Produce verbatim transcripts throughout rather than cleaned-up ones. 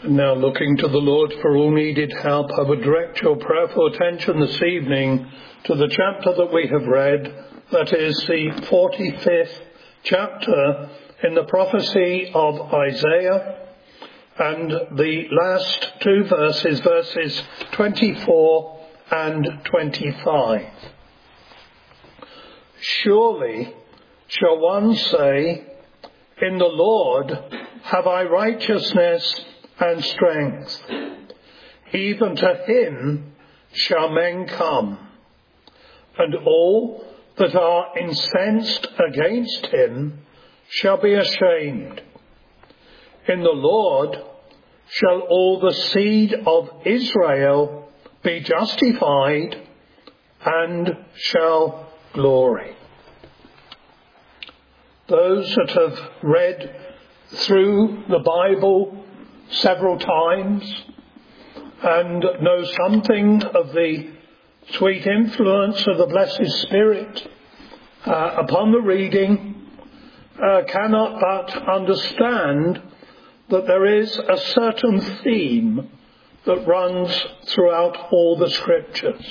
Now, looking to the Lord for all needed help, I would direct your prayerful attention this evening to the chapter that we have read, that is the forty-fifth chapter in the prophecy of Isaiah, and the last two verses, verses twenty-four and twenty-five. Surely shall one say, in the Lord have I righteousness and strength. Even to him shall men come, and all that are incensed against him shall be ashamed. In the Lord shall all the seed of Israel be justified and shall glory. Those that have read through the Bible several times and know something of the sweet influence of the Blessed Spirit uh, upon the reading uh, cannot but understand that there is a certain theme that runs throughout all the Scriptures.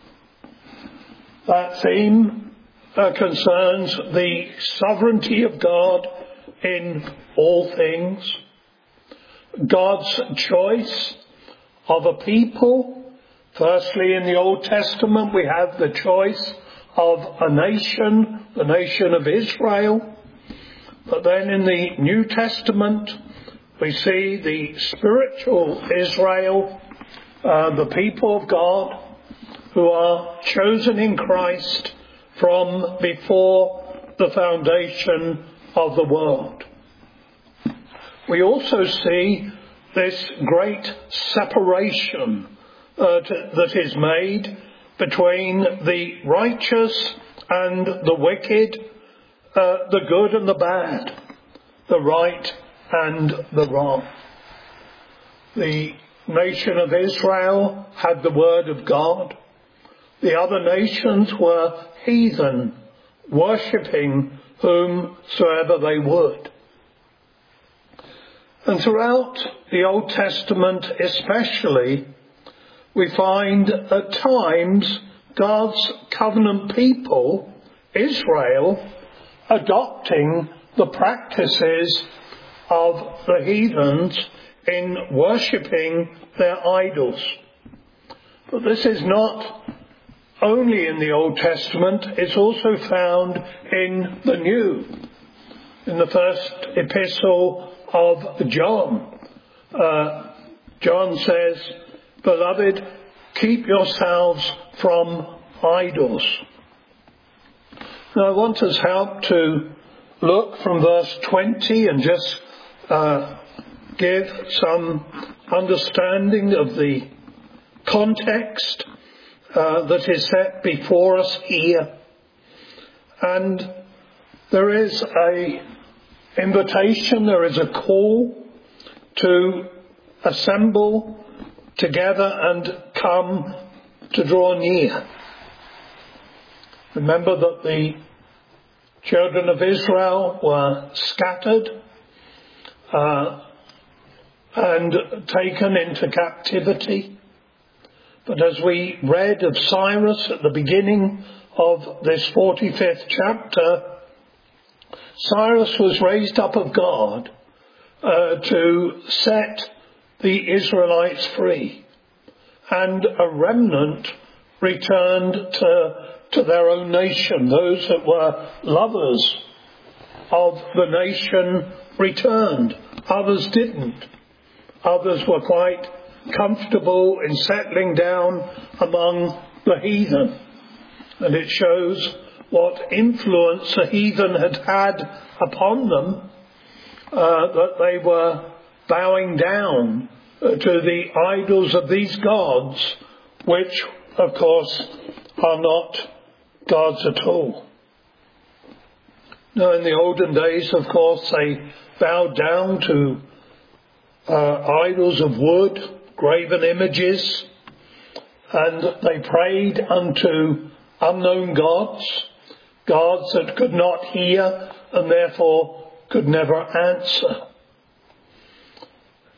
That theme uh, concerns the sovereignty of God in all things, God's choice of a people. Firstly, in the Old Testament, we have the choice of a nation, the nation of Israel. But then in the New Testament, we see the spiritual Israel, uh, the people of God, who are chosen in Christ from before the foundation of the world. We also see this great separation uh, to, that is made between the righteous and the wicked, uh, the good and the bad, the right and the wrong. The nation of Israel had the word of God. The other nations were heathen, worshipping whomsoever they would. And throughout the Old Testament especially, we find at times God's covenant people, Israel, adopting the practices of the heathens in worshipping their idols. But this is not only in the Old Testament, it's also found in the New. In the first epistle of John, uh, John says, Beloved, keep yourselves from idols. Now I want us help to look from verse twenty and just uh, give some understanding of the context uh, that is set before us here. And there is a invitation, there is a call to assemble together and come to draw near. Remember that the children of Israel were scattered uh, and taken into captivity. But as we read of Cyrus at the beginning of this forty-fifth chapter, Cyrus was raised up of God uh, to set the Israelites free, and a remnant returned to, to their own nation. Those that were lovers of the nation returned. Others didn't. Others were quite comfortable in settling down among the heathen. And it shows what influence the heathen had had upon them, uh, that they were bowing down uh, to the idols of these gods, which, of course, are not gods at all. Now, in the olden days, of course, they bowed down to uh, idols of wood, graven images, and they prayed unto unknown gods, gods that could not hear and therefore could never answer.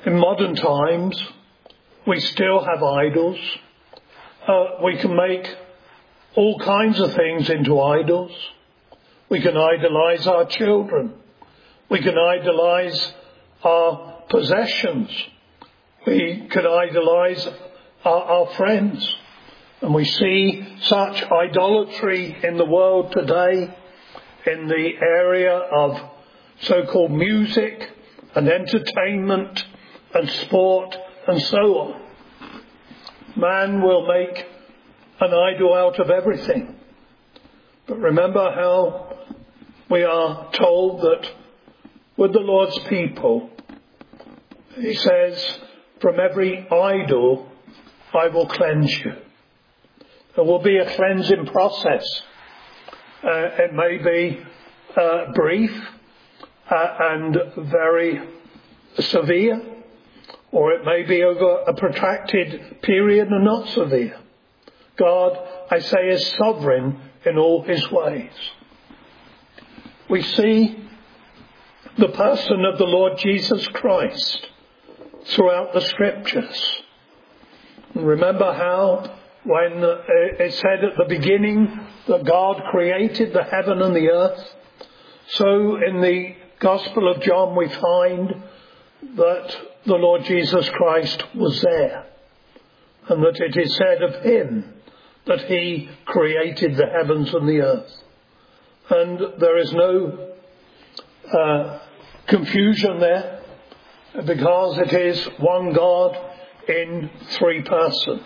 In modern times, we still have idols. Uh, we can make all kinds of things into idols. We can idolize our children. We can idolize our possessions. We can idolize our, our friends. And we see such idolatry in the world today in the area of so-called music and entertainment and sport and so on. Man will make an idol out of everything. But remember how we are told that with the Lord's people, he says, from every idol I will cleanse you. There will be a cleansing process. Uh, it may be uh, brief uh, and very severe, or it may be over a protracted period and not severe. God, I say, is sovereign in all his ways. We see the person of the Lord Jesus Christ throughout the scriptures. Remember how when it said at the beginning that God created the heaven and the earth, so in the Gospel of John we find that the Lord Jesus Christ was there, and that it is said of him that he created the heavens and the earth. And there is no uh, confusion there, because it is one God in three persons.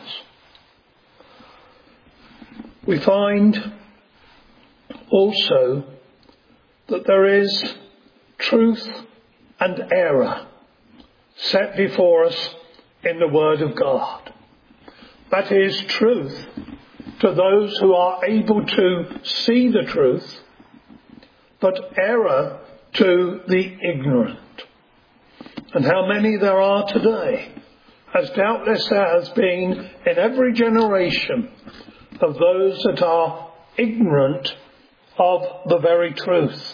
We find also that there is truth and error set before us in the Word of God. That is truth to those who are able to see the truth, but error to the ignorant. And how many there are today, as doubtless there has been in every generation, of those that are ignorant of the very truth.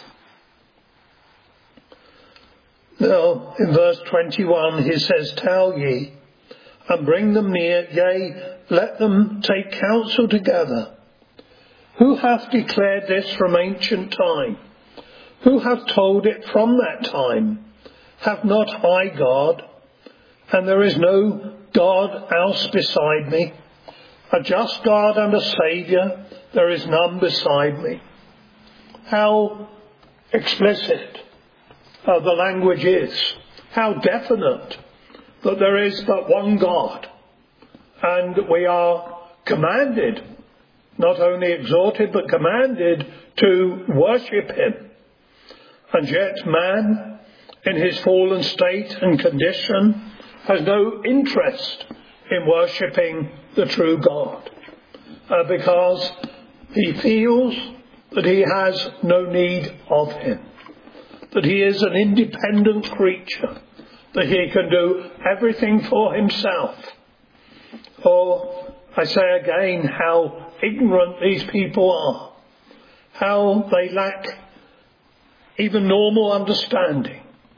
Now, in verse twenty-one, he says, Tell ye, and bring them near, yea, let them take counsel together. Who hath declared this from ancient time? Who hath told it from that time? Have not I God? And there is no God else beside me. A just God and a Saviour, there is none beside me. How explicit uh, the language is. How definite that there is but one God. And we are commanded, not only exhorted, but commanded to worship him. And yet man, in his fallen state and condition, has no interest in worshipping the true God, uh, because he feels that he has no need of him, that he is an independent creature, that he can do everything for himself. Oh, I say again how ignorant these people are, how they lack even normal understanding.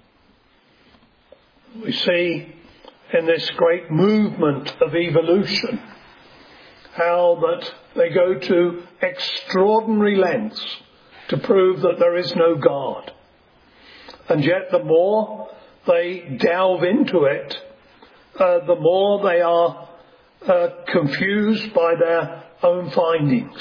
We see in this great movement of evolution how that they go to extraordinary lengths to prove that there is no God. And yet the more they delve into it, uh, the more they are uh, confused by their own findings.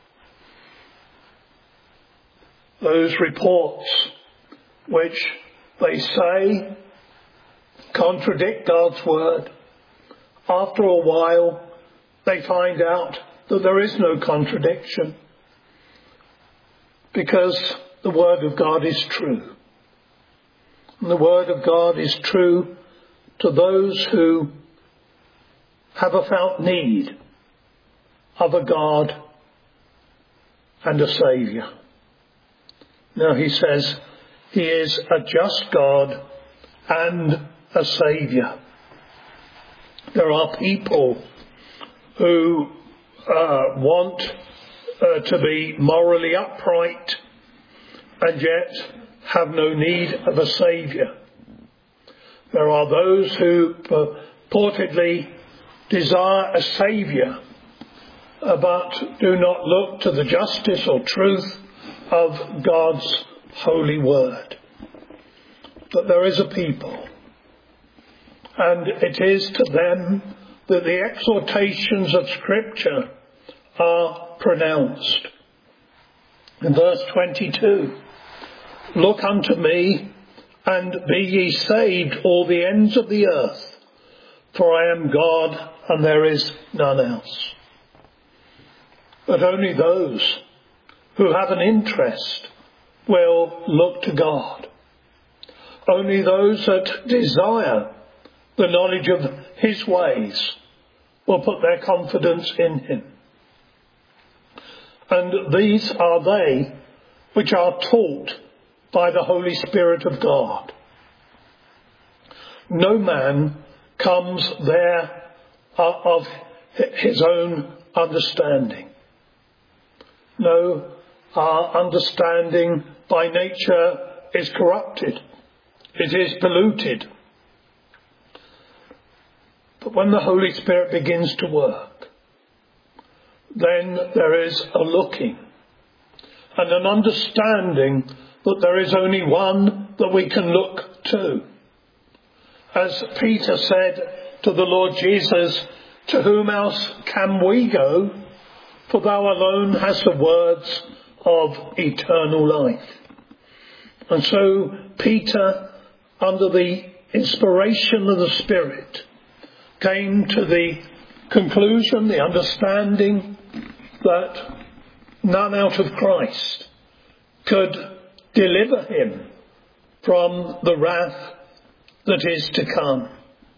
Those reports which they say contradict God's word, after a while they find out that there is no contradiction, because the word of God is true. And the word of God is true to those who have a felt need of a God and a Saviour. Now he says he is a just God and a Saviour. There are people who uh, want uh, to be morally upright and yet have no need of a Saviour. There are those who purportedly desire a saviour, but do not look to the justice or truth of God's holy word. But there is a people, and it is to them that the exhortations of Scripture are pronounced. In verse twenty-two, look unto me, and be ye saved, all the ends of the earth, for I am God, and there is none else. But only those who have an interest will look to God. Only those that desire the knowledge of his ways will put their confidence in him. And these are they which are taught by the Holy Spirit of God. No man comes there of his own understanding. No, our understanding by nature is corrupted. It is polluted. But when the Holy Spirit begins to work, then there is a looking and an understanding that there is only one that we can look to. As Peter said to the Lord Jesus, to whom else can we go? For thou alone hast the words of eternal life. And so Peter, under the inspiration of the Spirit, came to the conclusion, the understanding that none out of Christ could deliver him from the wrath that is to come.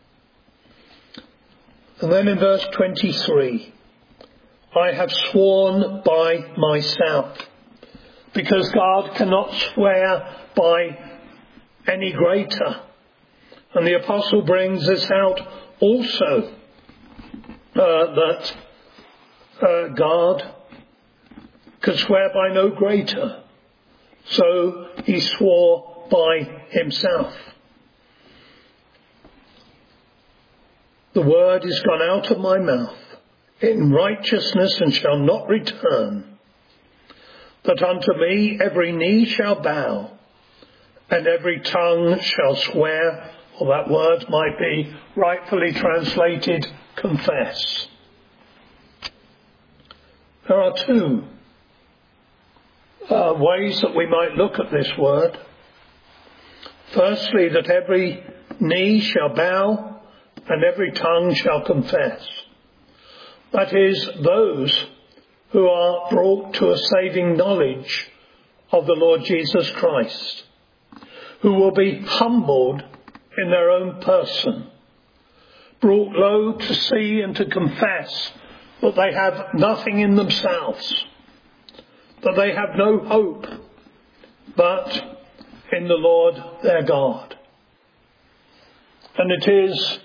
And then in verse twenty-three, I have sworn by myself, because God cannot swear by any greater. And the apostle brings this out also, uh, that uh, God could swear by no greater. So he swore by himself. The word is gone out of my mouth in righteousness and shall not return, that unto me every knee shall bow and every tongue shall swear, or that word might be rightfully translated, confess. There are two uh, ways that we might look at this word. Firstly, that every knee shall bow and every tongue shall confess. That is, those who are brought to a saving knowledge of the Lord Jesus Christ, who will be humbled in their own person, brought low to see and to confess that they have nothing in themselves, that they have no hope but in the Lord their God. And it is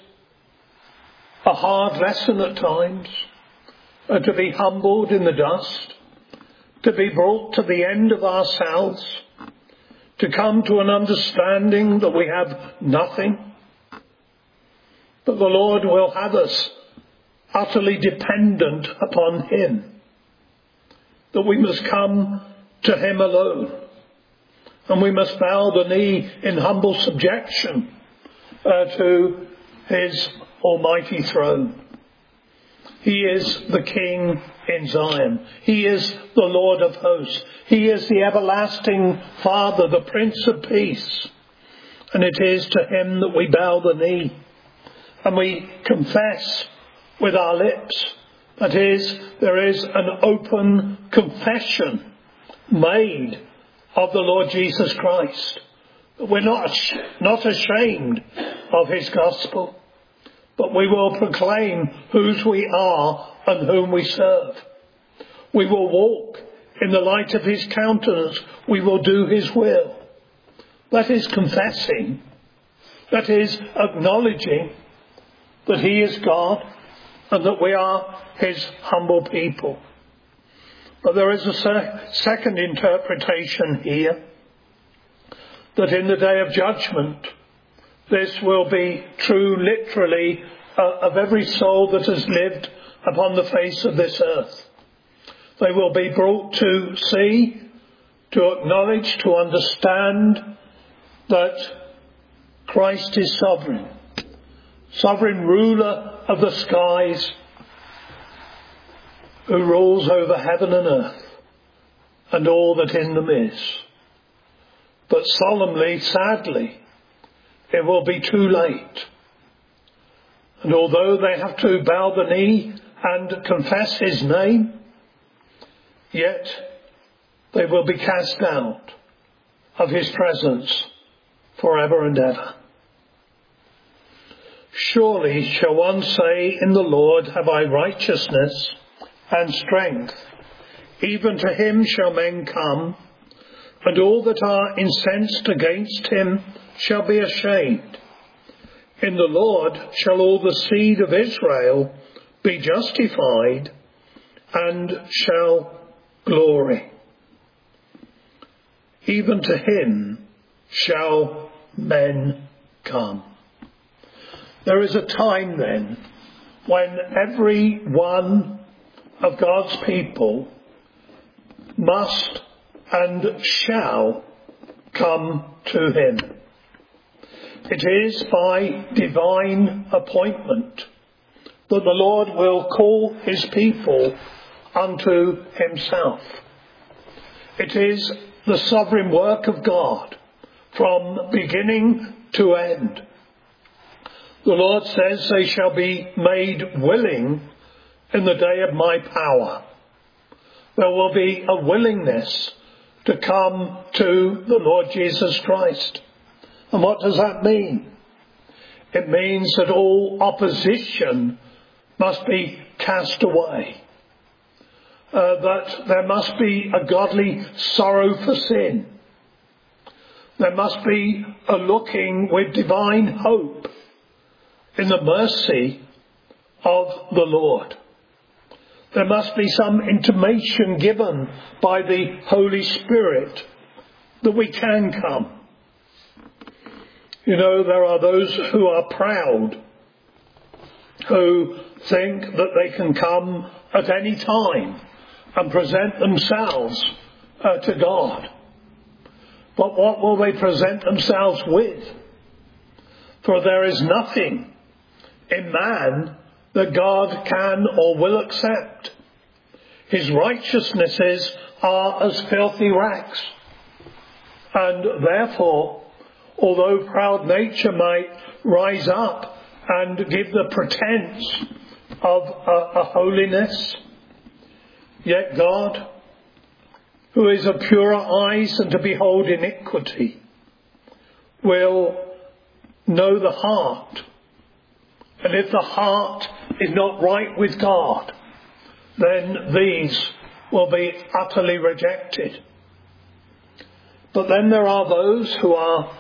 a hard lesson at times, uh, to be humbled in the dust, to be brought to the end of ourselves, to come to an understanding that we have nothing. But the Lord will have us utterly dependent upon him, that we must come to him alone, and we must bow the knee in humble subjection uh, to his almighty throne. He is the King in Zion. He is the Lord of hosts. He is the everlasting Father, the Prince of Peace. And it is to him that we bow the knee and we confess with our lips. That is, there is an open confession made of the Lord Jesus Christ. We're not, not ashamed of his gospel, but we will proclaim whose we are and whom we serve. We will walk in the light of his countenance. We will do his will. That is confessing. That is acknowledging that he is God and that we are his humble people. But there is a se- second interpretation here, that in the day of judgment, This will be true literally uh, of every soul that has lived upon the face of this earth. They will be brought to see, to acknowledge, to understand that Christ is sovereign, sovereign ruler of the skies, who rules over heaven and earth and all that in them is. But solemnly, sadly, it will be too late. And although they have to bow the knee and confess his name, yet they will be cast out of his presence forever and ever. Surely shall one say, in the Lord have I righteousness and strength. Even to him shall men come, and all that are incensed against him shall be ashamed. In the Lord shall all the seed of Israel be justified, and shall glory. Even to him shall men come. There is a time then when every one of God's people must and shall come to him. It is by divine appointment that the Lord will call his people unto himself. It is the sovereign work of God from beginning to end. The Lord says they shall be made willing in the day of my power. There will be a willingness to come to the Lord Jesus Christ. And what does that mean? It means that all opposition must be cast away. Uh, that there must be a godly sorrow for sin. There must be a looking with divine hope in the mercy of the Lord. There must be some intimation given by the Holy Spirit that we can come. You know, there are those who are proud, who think that they can come at any time and present themselves uh, to God. But what will they present themselves with? For there is nothing in man that God can or will accept. His righteousnesses are as filthy rags. And therefore, although proud nature might rise up and give the pretense of a, a holiness, yet God, who is of purer eyes than to behold iniquity, will know the heart. And if the heart is not right with God, then these will be utterly rejected. But then there are those who are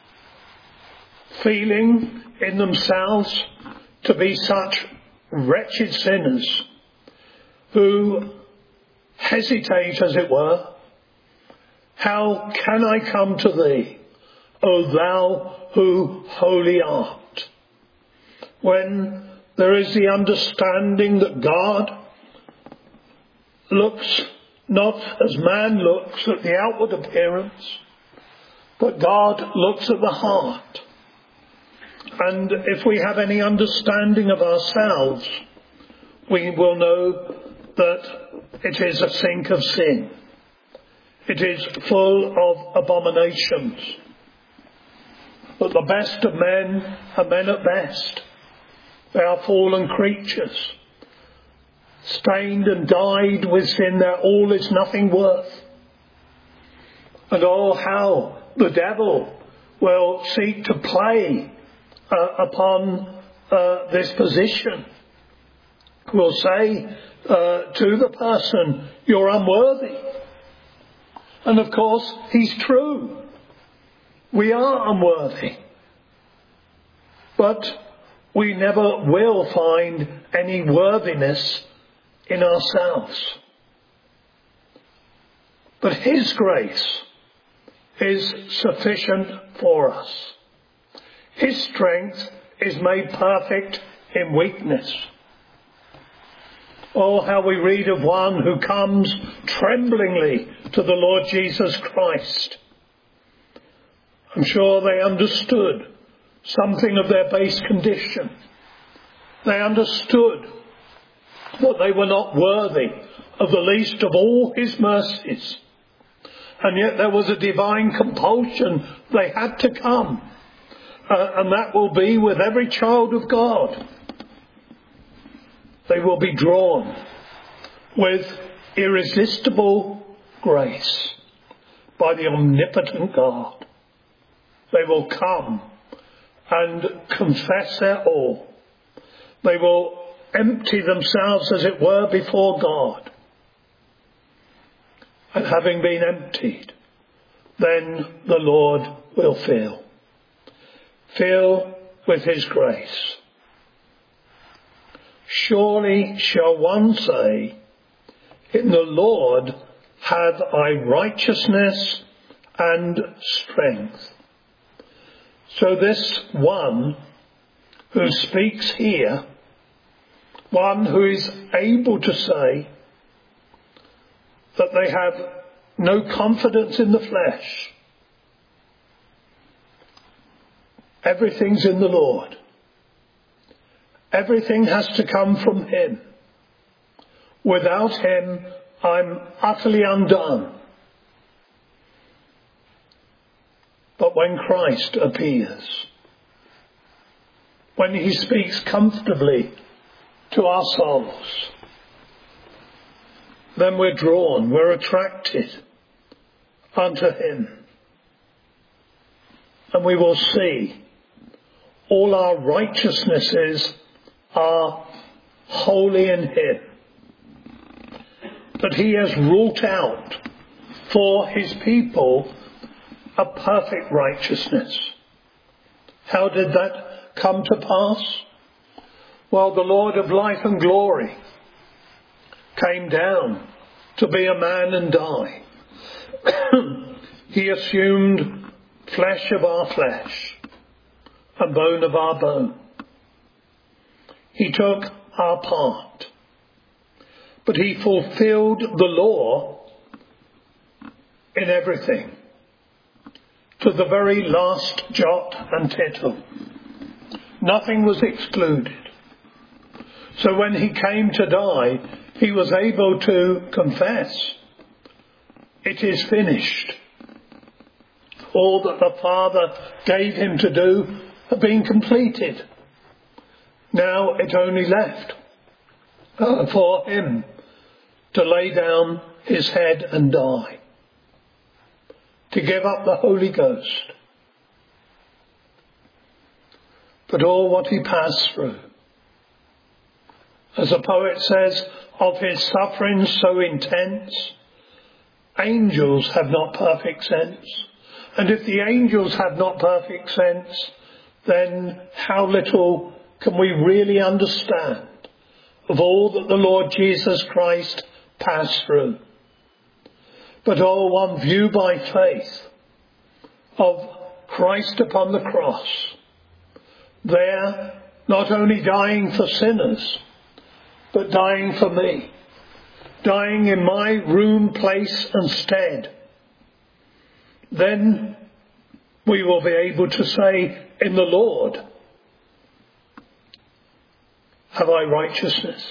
feeling in themselves to be such wretched sinners, who hesitate, as it were. How can I come to thee, O thou who holy art? When there is the understanding that God looks not as man looks at the outward appearance, but God looks at the heart. And if we have any understanding of ourselves, we will know that it is a sink of sin. It is full of abominations. But the best of men are men at best. They are fallen creatures, stained and dyed with sin. Their all is nothing worth. And oh, how the devil will seek to play uh, upon uh, this position. Will say uh, to the person, you're unworthy. And of course, he's true. We are unworthy. But we never will find any worthiness in ourselves. But his grace is sufficient for us. His strength is made perfect in weakness. Oh, how we read of one who comes tremblingly to the Lord Jesus Christ. I'm sure they understood something of their base condition. They understood that they were not worthy of the least of all his mercies. And yet there was a divine compulsion. They had to come. Uh, and that will be with every child of God. They will be drawn with irresistible grace by the omnipotent God. They will come and confess their all. They will empty themselves, as it were, before God. And having been emptied, then the Lord will fill. Fill with his grace. Surely shall one say, in the Lord have I righteousness and strength. So this one who speaks here, one who is able to say that they have no confidence in the flesh. Everything's in the Lord. Everything has to come from him. Without him, I'm utterly undone. But when Christ appears, when he speaks comfortably to our souls, then we're drawn, we're attracted unto him. And we will see all our righteousnesses are wholly in him. That he has wrought out for his people a perfect righteousness. How did that come to pass? Well, the Lord of life and glory came down to be a man and die. He assumed flesh of our flesh and bone of our bone. He took our part. But he fulfilled the law in everything, to the very last jot and tittle. Nothing was excluded. So when he came to die, he was able to confess, it is finished. All that the Father gave him to do had been completed. Now it only left uh, for him to lay down his head and die, to give up the Holy Ghost. But all what he passed through, as a poet says, of his sufferings so intense, angels have not perfect sense. And if the angels have not perfect sense, then how little can we really understand of all that the Lord Jesus Christ passed through. But oh, one view by faith of Christ upon the cross, there not only dying for sinners, but dying for me, dying in my room, place and stead. Then we will be able to say, in the Lord have I righteousness.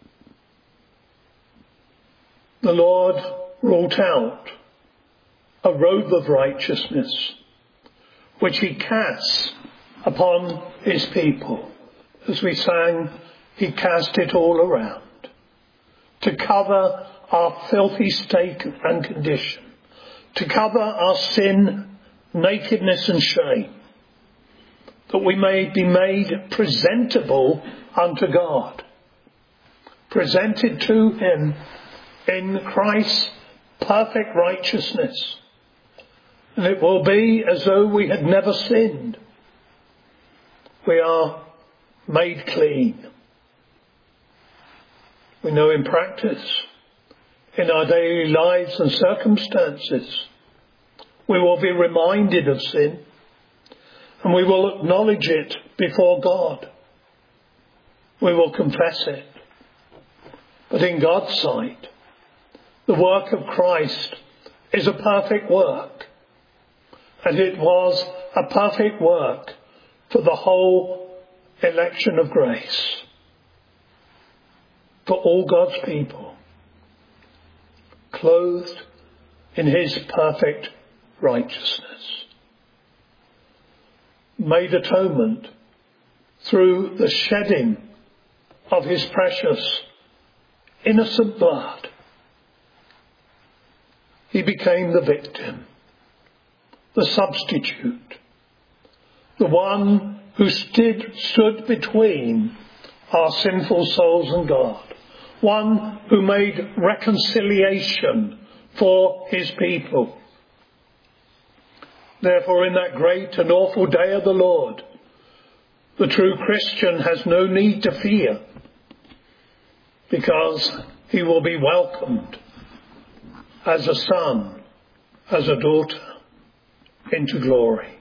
The Lord wrought out a robe of righteousness, which he casts upon his people. As we sang, he cast it all around to cover our filthy state and condition, to cover our sin, nakedness and shame, that we may be made presentable unto God, presented to him in Christ's perfect righteousness. And it will be as though we had never sinned. We are made clean. We know in practice, in our daily lives and circumstances, we will be reminded of sin. and we will acknowledge it before God. We will confess it. But in God's sight, the work of Christ is a perfect work, and it was a perfect work for the whole election of grace, for all God's people, clothed in his perfect righteousness, made atonement through the shedding of his precious innocent blood. He became the victim, the substitute, the one who stood, stood between our sinful souls and God, one who made reconciliation for his people. Therefore, in that great and awful day of the Lord, the true Christian has no need to fear, because he will be welcomed as a son, as a daughter, into glory.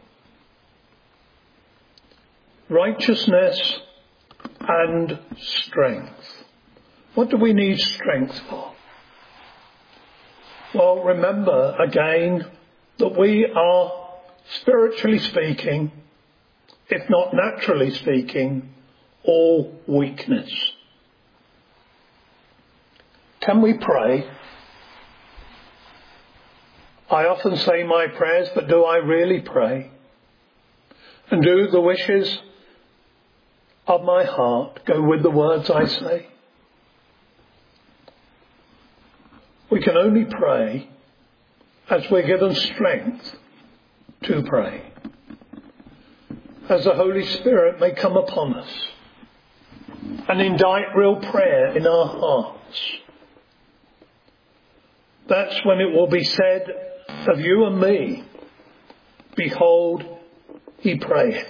Righteousness and strength. What do we need strength for? Well, remember again that we are, spiritually speaking, if not naturally speaking, all weakness. Can we pray? I often say my prayers, but do I really pray? And do the wishes of my heart go with the words I say? We can only pray as we're given strength to pray, as the Holy Spirit may come upon us and indite real prayer in our hearts. That's when it will be said of you and me, behold, he prayeth.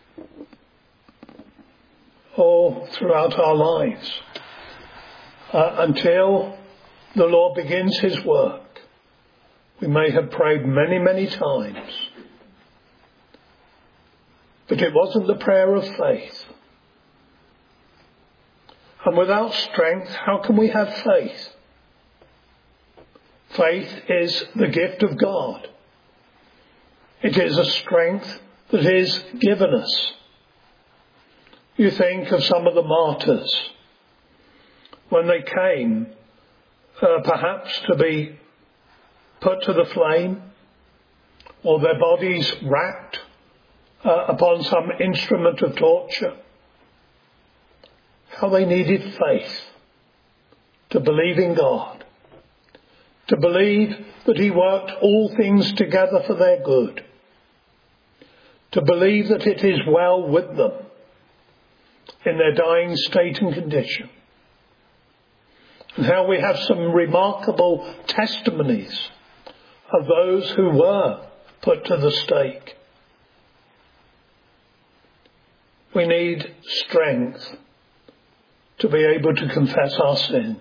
Oh, throughout our lives, uh, until the Lord begins his work, we may have prayed many, many times, but it wasn't the prayer of faith. And without strength, how can we have faith? Faith is the gift of God. It is a strength that is given us. You think of some of the martyrs, when they came uh, perhaps to be put to the flame, or their bodies racked uh, upon some instrument of torture, how they needed faith to believe in God, to believe that he worked all things together for their good, to believe that it is well with them in their dying state and condition. And how we have some remarkable testimonies of those who were put to the stake. We need strength to be able to confess our sins.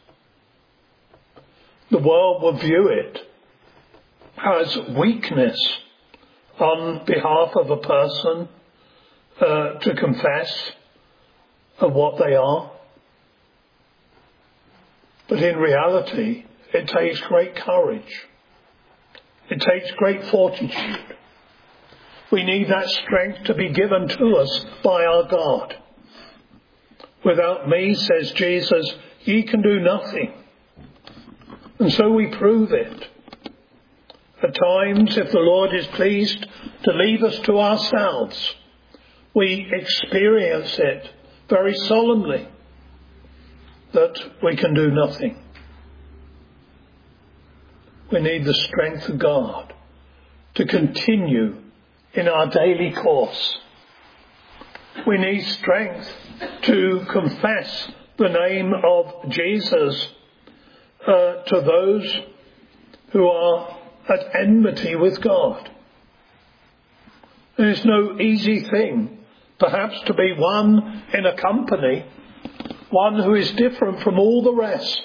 The world will view it as weakness on behalf of a person uh, to confess of what they are. But in reality, it takes great courage. It takes great fortitude. We need that strength to be given to us by our God. Without me, says Jesus, ye can do nothing. And so we prove it. At times, if the Lord is pleased to leave us to ourselves, we experience it very solemnly, that we can do nothing. We need the strength of God to continue in our daily course. We need strength to confess the name of Jesus uh, to those who are at enmity with God. It's no easy thing, perhaps, to be one in a company, one who is different from all the rest,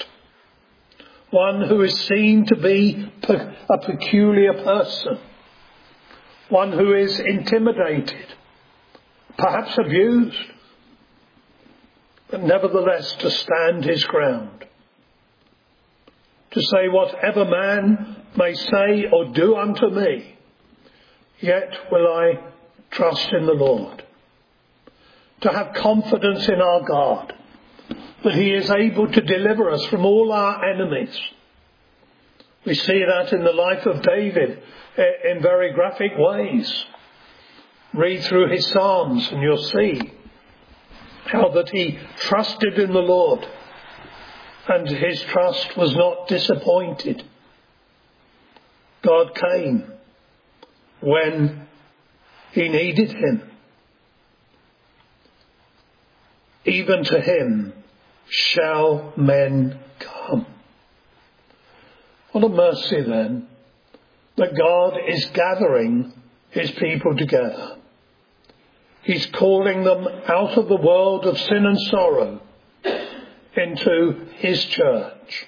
one who is seen to be a peculiar person, one who is intimidated, perhaps abused, but nevertheless to stand his ground, to say, whatever man may say or do unto me, yet will I trust in the Lord. To have confidence in our God, that he is able to deliver us from all our enemies. We see that in the life of David in very graphic ways. Read through his Psalms and you'll see how that he trusted in the Lord and his trust was not disappointed. God came when he needed him. Even to him shall men come. What a mercy then that God is gathering his people together. He's calling them out of the world of sin and sorrow into his church.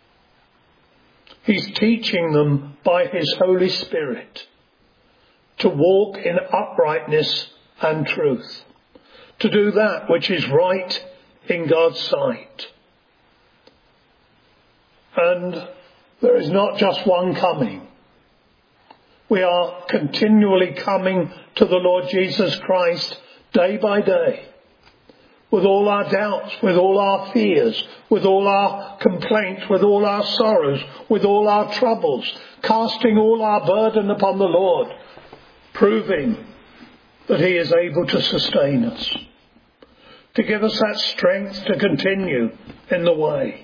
He's teaching them by his Holy Spirit to walk in uprightness and truth, to do that which is right in God's sight. And there is not just one coming. We are continually coming to the Lord Jesus Christ day by day, with all our doubts, with all our fears, with all our complaints, with all our sorrows, with all our troubles, casting all our burden upon the Lord, proving that he is able to sustain us, to give us that strength to continue in the way.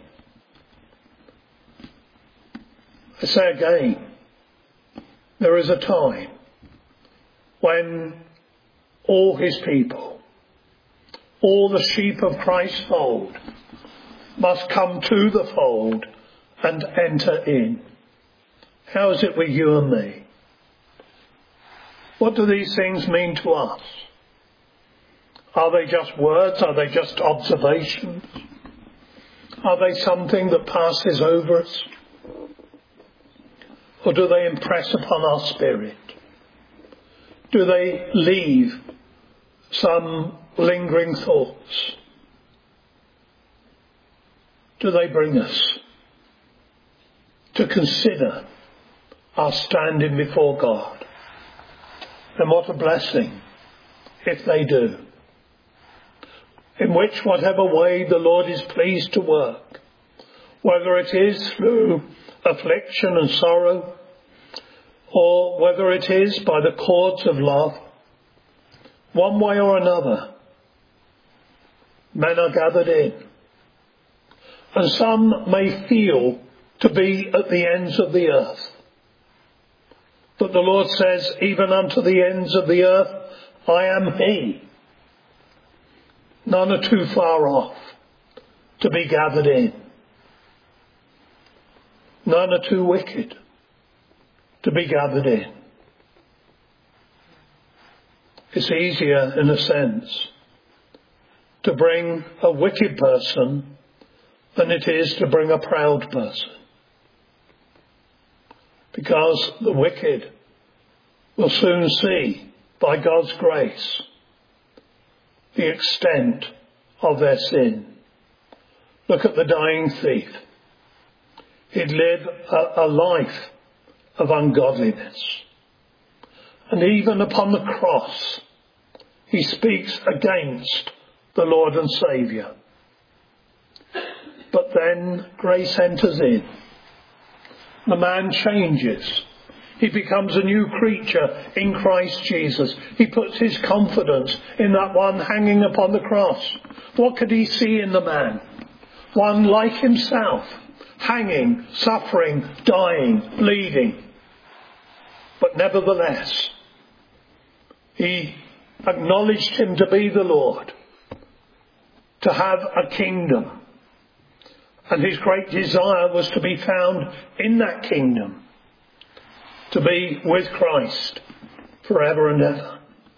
I say again, there is a time when all his people, all the sheep of Christ's fold, must come to the fold and enter in. How is it with you and me? What do these things mean to us? Are they just words? Are they just observations? Are they something that passes over us? Or do they impress upon our spirit? Do they leave some lingering thoughts? Do they bring us to consider our standing before God? And what a blessing if they do. In which, whatever way the Lord is pleased to work, whether it is through affliction and sorrow, or whether it is by the cords of love, one way or another, men are gathered in. And some may feel to be at the ends of the earth. But the Lord says, even unto the ends of the earth, I am he. None are too far off to be gathered in. None are too wicked to be gathered in. It's easier, in a sense, to bring a wicked person than it is to bring a proud person. Because the wicked will soon see, by God's grace, the extent of their sin. Look at the dying thief. He'd lived a, a life of ungodliness. And even upon the cross, he speaks against the Lord and Saviour. But then grace enters in. The man changes. He becomes a new creature in Christ Jesus. He puts his confidence in that one hanging upon the cross. What could he see in the man? One like himself, hanging, suffering, dying, bleeding. But nevertheless, he acknowledged him to be the Lord, to have a kingdom. And his great desire was to be found in that kingdom, to be with Christ forever and ever.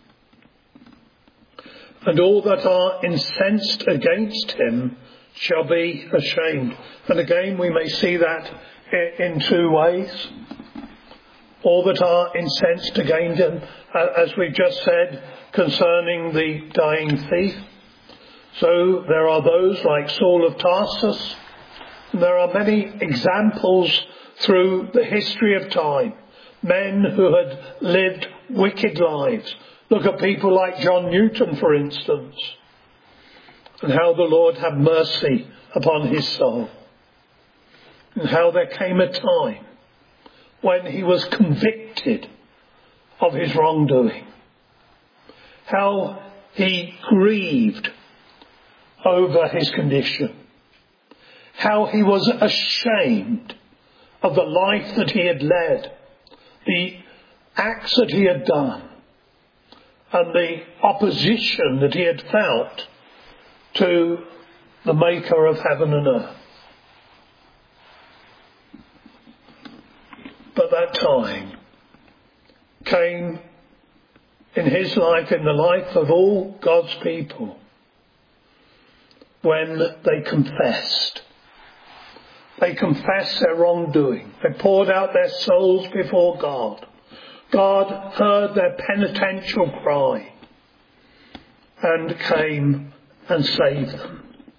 And all that are incensed against him shall be ashamed. And again we may see that in two ways. all that are incensed against him, as we've just said concerning the dying thief. So there are those like Saul of Tarsus. And there are many examples through the history of time. Men who had lived wicked lives. Look at people like John Newton, for instance, and how the Lord had mercy upon his soul. And how there came a time when he was convicted of his wrongdoing. How he grieved over his condition. How he was ashamed of the life that he had led, the acts that he had done, and the opposition that he had felt to the Maker of heaven and earth. But that time came in his life, in the life of all God's people, when they confessed. They confessed their wrongdoing. They poured out their souls before God. God heard their penitential cry and came and saved them.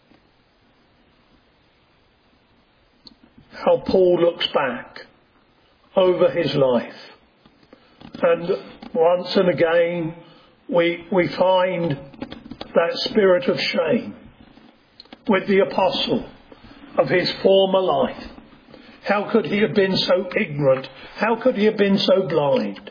How Paul looks back over his life, and once and again we we find that spirit of shame with the apostle of his former life. How could he have been so ignorant? How could he have been so blind?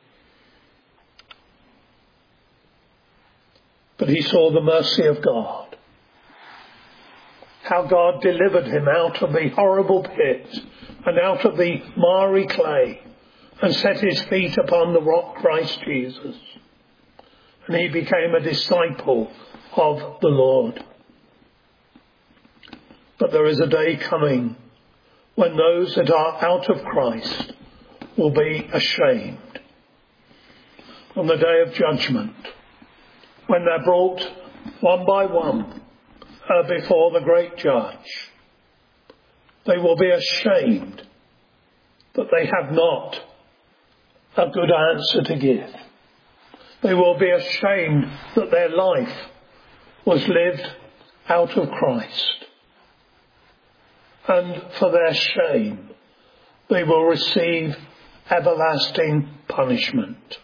But he saw the mercy of God. How God delivered him out of the horrible pit and out of the miry clay and set his feet upon the rock Christ Jesus. And he became a disciple of the Lord. But there is a day coming when those that are out of Christ will be ashamed. On the day of judgment, when they're brought one by one uh, before the great judge, they will be ashamed that they have not a good answer to give. They will be ashamed that their life was lived out of Christ. And for their shame, they will receive everlasting punishment.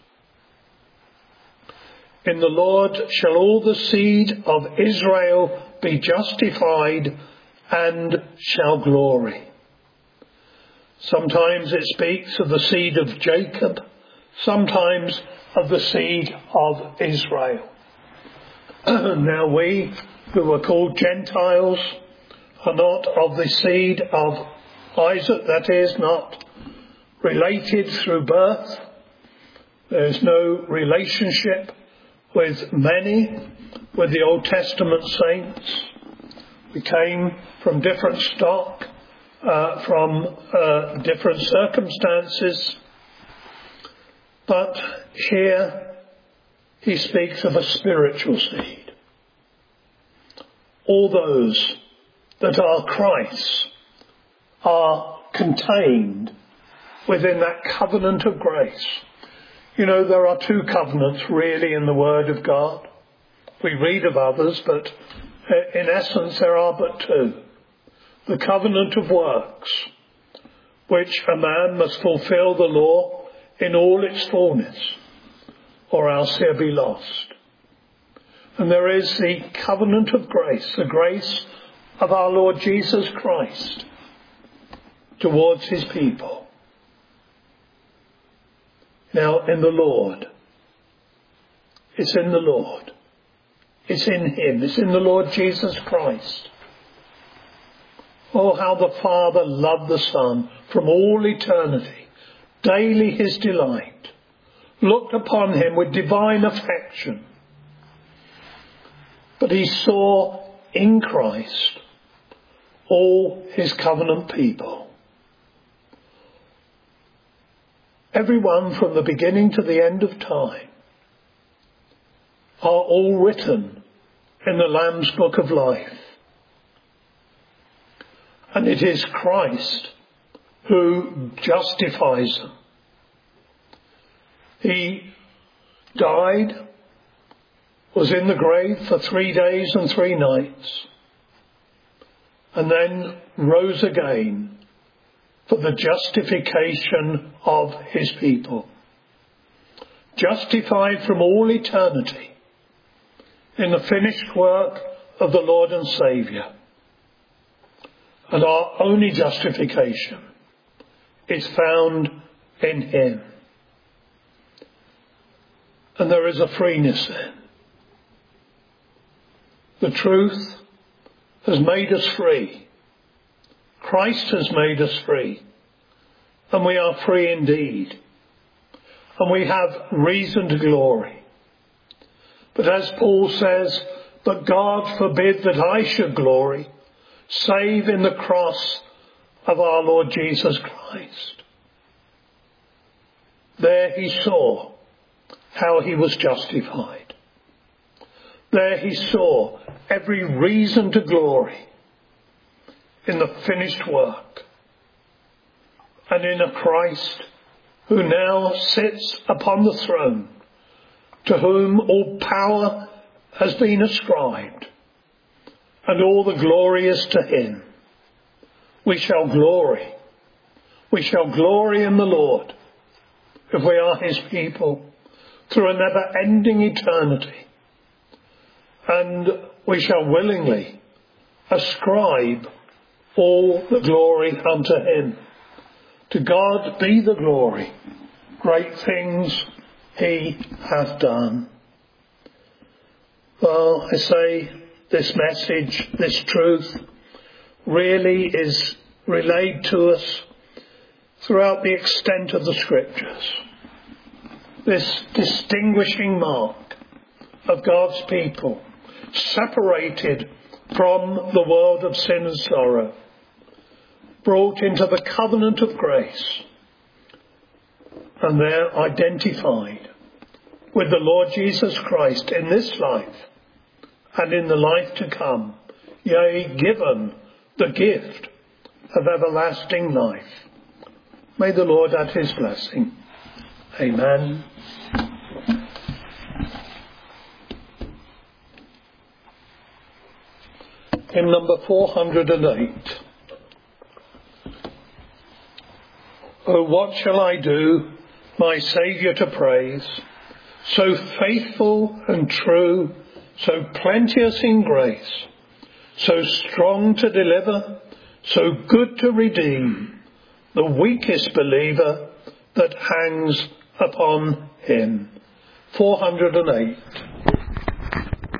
In the Lord shall all the seed of Israel be justified and shall glory. Sometimes it speaks of the seed of Jacob, sometimes of the seed of Israel. Now we, who are called Gentiles, are not of the seed of Isaac, that is, not related through birth. There is no relationship with many, with the Old Testament saints. We came from different stock, uh, from uh, different circumstances. But here he speaks of a spiritual seed. All those that are Christ's are contained within that covenant of grace. You know, there are two covenants really in the Word of God. We read of others, but in essence there are but two. The covenant of works, which a man must fulfill the law in all its fullness, or else he'll be lost. And there is the covenant of grace, the grace of our Lord Jesus Christ towards his people. Now, in the Lord, it's in the Lord, it's in him, it's in the Lord Jesus Christ. Oh, how the Father loved the Son from all eternity, daily his delight, looked upon him with divine affection. But he saw in Christ all his covenant people. Everyone from the beginning to the end of time are all written in the Lamb's Book of Life. And it is Christ who justifies them. He died, was in the grave for three days and three nights, and then rose again for the justification of his people. Justified from all eternity in the finished work of the Lord and Saviour. And our only justification is found in him. And there is a freeness then. The truth has made us free. Christ has made us free. And we are free indeed. And we have reason to glory. But as Paul says, but God forbid that I should glory, save in the cross of our Lord Jesus Christ. There he saw how he was justified. There he saw every reason to glory in the finished work and in a Christ who now sits upon the throne, to whom all power has been ascribed, and all the glory is to him. We shall glory. We shall glory in the Lord, if we are his people, through a never-ending eternity. And we shall willingly ascribe all the glory unto him. To God be the glory. Great things he hath done. Well, I say this message, this truth, really is relayed to us throughout the extent of the Scriptures. This distinguishing mark of God's people, separated from the world of sin and sorrow, brought into the covenant of grace, and there identified with the Lord Jesus Christ in this life and in the life to come, yea, given the gift of everlasting life. May the Lord add his blessing. Amen. Hymn number four hundred eight. Oh, what shall I do, my Saviour to praise, so faithful and true, so plenteous in grace, so strong to deliver, so good to redeem, the weakest believer that hangs upon him. four hundred eight.